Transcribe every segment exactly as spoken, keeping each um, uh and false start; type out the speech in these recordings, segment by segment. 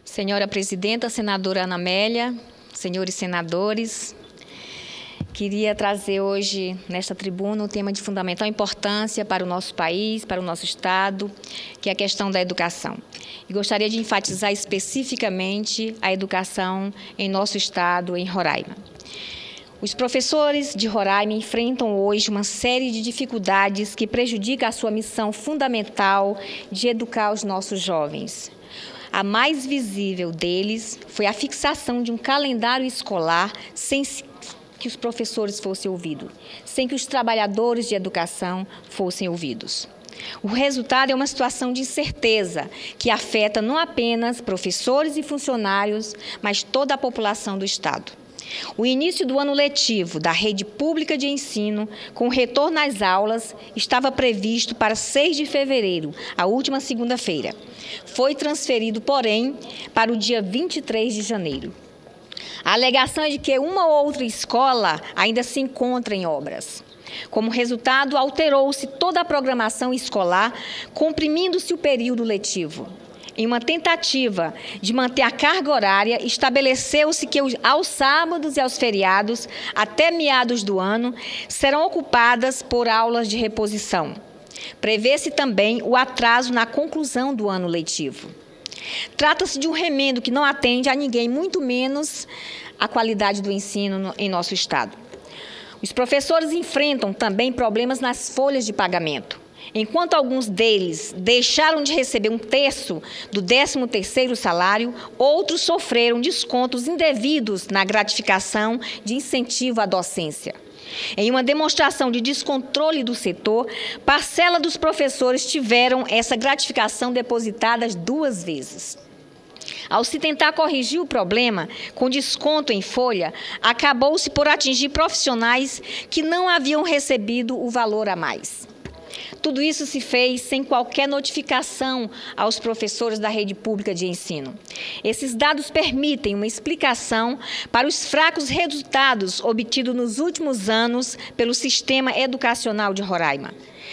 Senhora Presidenta, Senadora Ana Amélia, senhores senadores, queria trazer hoje, nesta tribuna, um tema de fundamental importância para o nosso país, para o nosso Estado, que é a questão da educação. E gostaria de enfatizar especificamente a educação em nosso Estado, em Roraima. Os professores de Roraima enfrentam hoje uma série de dificuldades que prejudicam a sua missão fundamental de educar os nossos jovens. A mais visível deles foi a fixação de um calendário escolar sem que os professores fossem ouvidos, sem que os trabalhadores de educação fossem ouvidos. O resultado é uma situação de incerteza que afeta não apenas professores e funcionários, mas toda a população do Estado. O início do ano letivo da rede pública de ensino, com o retorno às aulas, estava previsto para seis de fevereiro, a última segunda-feira. Foi transferido, porém, para o dia vinte e três de janeiro. A alegação é de que uma ou outra escola ainda se encontra em obras. Como resultado, alterou-se toda a programação escolar, comprimindo-se o período letivo. Em uma tentativa de manter a carga horária, estabeleceu-se que aos sábados e aos feriados, até meados do ano, serão ocupadas por aulas de reposição. Prevê-se também o atraso na conclusão do ano letivo. Trata-se de um remendo que não atende a ninguém, muito menos a qualidade do ensino em nosso Estado. Os professores enfrentam também problemas nas folhas de pagamento. Enquanto alguns deles deixaram de receber um terço do décimo terceiro salário, outros sofreram descontos indevidos na gratificação de incentivo à docência. Em uma demonstração de descontrole do setor, parcela dos professores tiveram essa gratificação depositada duas vezes. Ao se tentar corrigir o problema com desconto em folha, acabou-se por atingir profissionais que não haviam recebido o valor a mais. Tudo isso se fez sem qualquer notificação aos professores da rede pública de ensino. Esses dados permitem uma explicação para os fracos resultados obtidos nos últimos anos pelo sistema educacional de Roraima.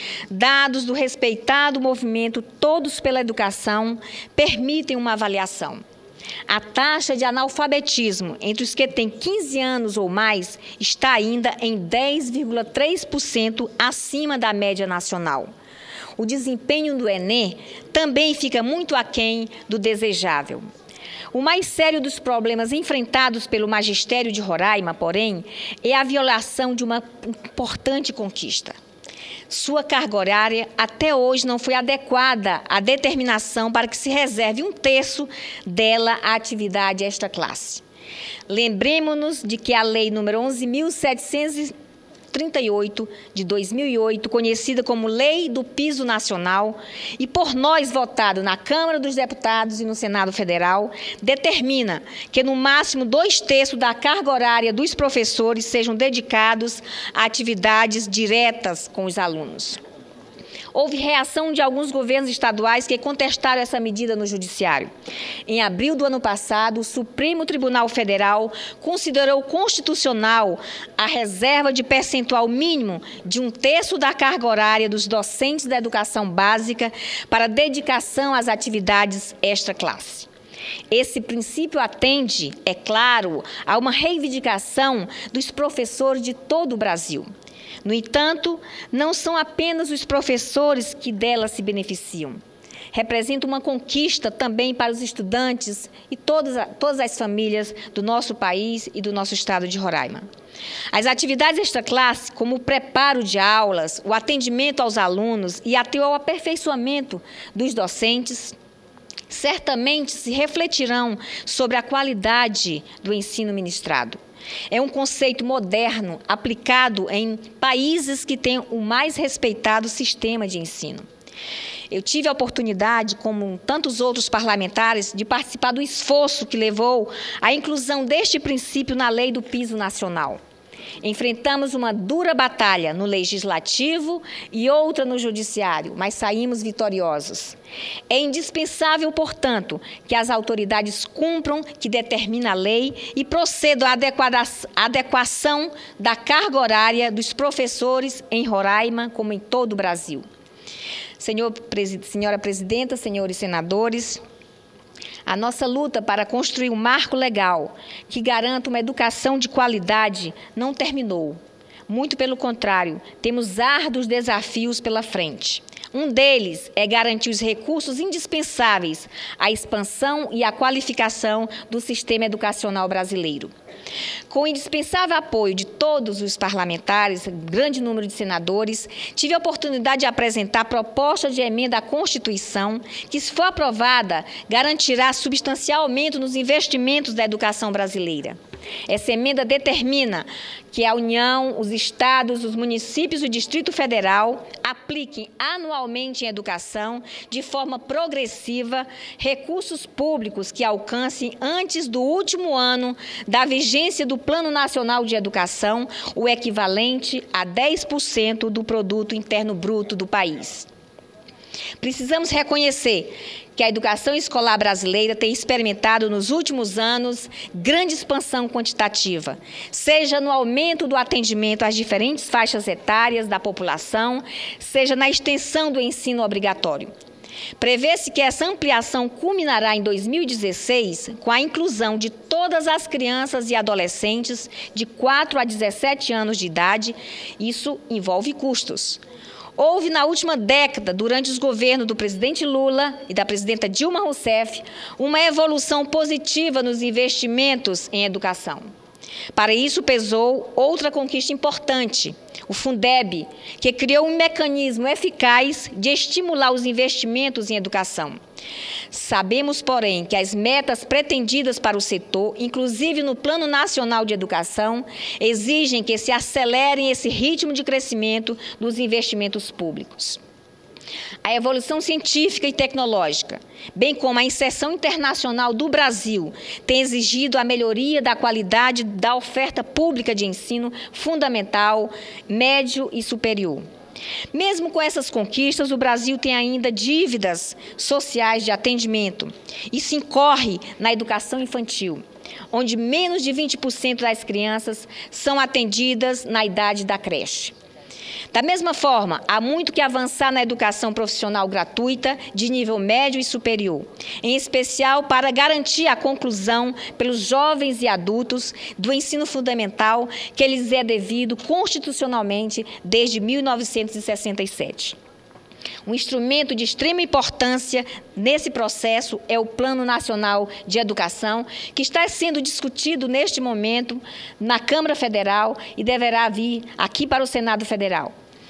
Dados do respeitado movimento Todos pela Educação permitem uma avaliação. A taxa de analfabetismo entre os que têm quinze anos ou mais está ainda em dez vírgula três por cento acima da média nacional. O desempenho do Enem também fica muito aquém do desejável. O mais sério dos problemas enfrentados pelo magistério de Roraima, porém, é a violação de uma importante conquista. Sua carga horária até hoje não foi adequada à determinação para que se reserve um terço dela à atividade extraclasse. Lembremos-nos de que a Lei número onze mil setecentos e trinta e oito, de dois mil e oito, conhecida como Lei do Piso Nacional, e por nós votada na Câmara dos Deputados e no Senado Federal, determina que no máximo dois terços da carga horária dos professores sejam dedicados a atividades diretas com os alunos. Houve reação de alguns governos estaduais que contestaram essa medida no Judiciário. Em abril do ano passado, o Supremo Tribunal Federal considerou constitucional a reserva de percentual mínimo de um terço da carga horária dos docentes da educação básica para dedicação às atividades extraclasse. Esse princípio atende, é claro, a uma reivindicação dos professores de todo o Brasil. No entanto, não são apenas os professores que dela se beneficiam. Representa uma conquista também para os estudantes e todas, todas as famílias do nosso país e do nosso Estado de Roraima. As atividades extraclasse, como o preparo de aulas, o atendimento aos alunos e até o aperfeiçoamento dos docentes, certamente se refletirão sobre a qualidade do ensino ministrado. É um conceito moderno aplicado em países que têm o mais respeitado sistema de ensino. Eu tive a oportunidade, como tantos outros parlamentares, de participar do esforço que levou à inclusão deste princípio na Lei do Piso Nacional. Enfrentamos uma dura batalha no Legislativo e outra no Judiciário, mas saímos vitoriosos. É indispensável, portanto, que as autoridades cumpram que determina a lei e procedam à adequação da carga horária dos professores em Roraima, como em todo o Brasil. Senhor, Senhora Presidenta, senhores senadores, A nossa luta para construir um marco legal que garanta uma educação de qualidade não terminou. Muito pelo contrário, temos árduos desafios pela frente. Um deles é garantir os recursos indispensáveis à expansão e à qualificação do sistema educacional brasileiro. Com o indispensável apoio de todos os parlamentares, grande número de senadores, tive a oportunidade de apresentar a proposta de emenda à Constituição, que, se for aprovada, garantirá substancial aumento nos investimentos da educação brasileira. Essa emenda determina que a União, os estados, os municípios e o Distrito Federal apliquem anualmente em educação, de forma progressiva, recursos públicos que alcancem, antes do último ano da vigência do Plano Nacional de Educação, o equivalente a dez por cento do Produto Interno Bruto do país. Precisamos reconhecer que a educação escolar brasileira tem experimentado nos últimos anos grande expansão quantitativa, seja no aumento do atendimento às diferentes faixas etárias da população, seja na extensão do ensino obrigatório. Prevê-se que essa ampliação culminará em dois mil e dezesseis com a inclusão de todas as crianças e adolescentes de quatro a dezessete anos de idade. Isso envolve custos. Houve, na última década, durante os governos do presidente Lula e da presidenta Dilma Rousseff, uma evolução positiva nos investimentos em educação. Para isso, pesou outra conquista importante, o Fundeb, que criou um mecanismo eficaz de estimular os investimentos em educação. Sabemos, porém, que as metas pretendidas para o setor, inclusive no Plano Nacional de Educação, exigem que se acelerem esse ritmo de crescimento dos investimentos públicos. A evolução científica e tecnológica, bem como a inserção internacional do Brasil, tem exigido a melhoria da qualidade da oferta pública de ensino fundamental, médio e superior. Mesmo com essas conquistas, o Brasil tem ainda dívidas sociais de atendimento. Isso incorre na educação infantil, onde menos de vinte por cento das crianças são atendidas na idade da creche. Da mesma forma, há muito que avançar na educação profissional gratuita de nível médio e superior, em especial para garantir a conclusão pelos jovens e adultos do ensino fundamental que lhes é devido constitucionalmente desde mil novecentos e sessenta e sete. Um instrumento de extrema importância nesse processo é o Plano Nacional de Educação, que está sendo discutido neste momento na Câmara Federal e deverá vir aqui para o Senado Federal.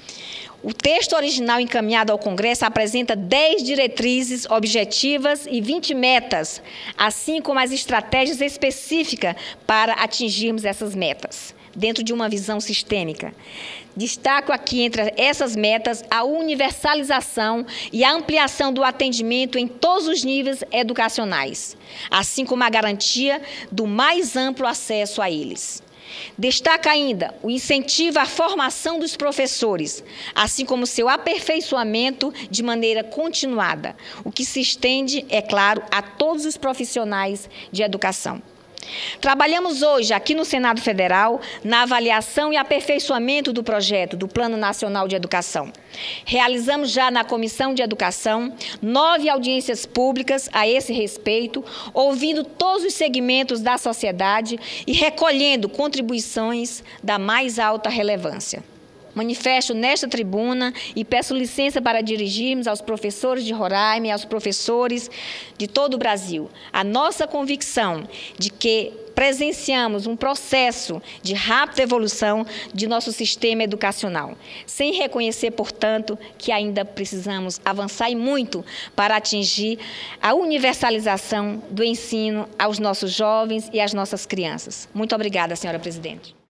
O texto original encaminhado ao Congresso apresenta dez diretrizes objetivas e vinte metas, assim como as estratégias específicas para atingirmos essas metas, dentro de uma visão sistêmica. Destaco aqui entre essas metas a universalização e a ampliação do atendimento em todos os níveis educacionais, assim como a garantia do mais amplo acesso a eles. Destaca ainda o incentivo à formação dos professores, assim como seu aperfeiçoamento de maneira continuada, o que se estende, é claro, a todos os profissionais de educação. Trabalhamos hoje, aqui no Senado Federal, na avaliação e aperfeiçoamento do projeto do Plano Nacional de Educação. Realizamos já na Comissão de Educação nove audiências públicas a esse respeito, ouvindo todos os segmentos da sociedade e recolhendo contribuições da mais alta relevância. Manifesto nesta tribuna e peço licença para dirigirmos aos professores de Roraima e aos professores de todo o Brasil a nossa convicção de que presenciamos um processo de rápida evolução de nosso sistema educacional, sem reconhecer, portanto, que ainda precisamos avançar e muito para atingir a universalização do ensino aos nossos jovens e às nossas crianças. Muito obrigada, senhora presidente.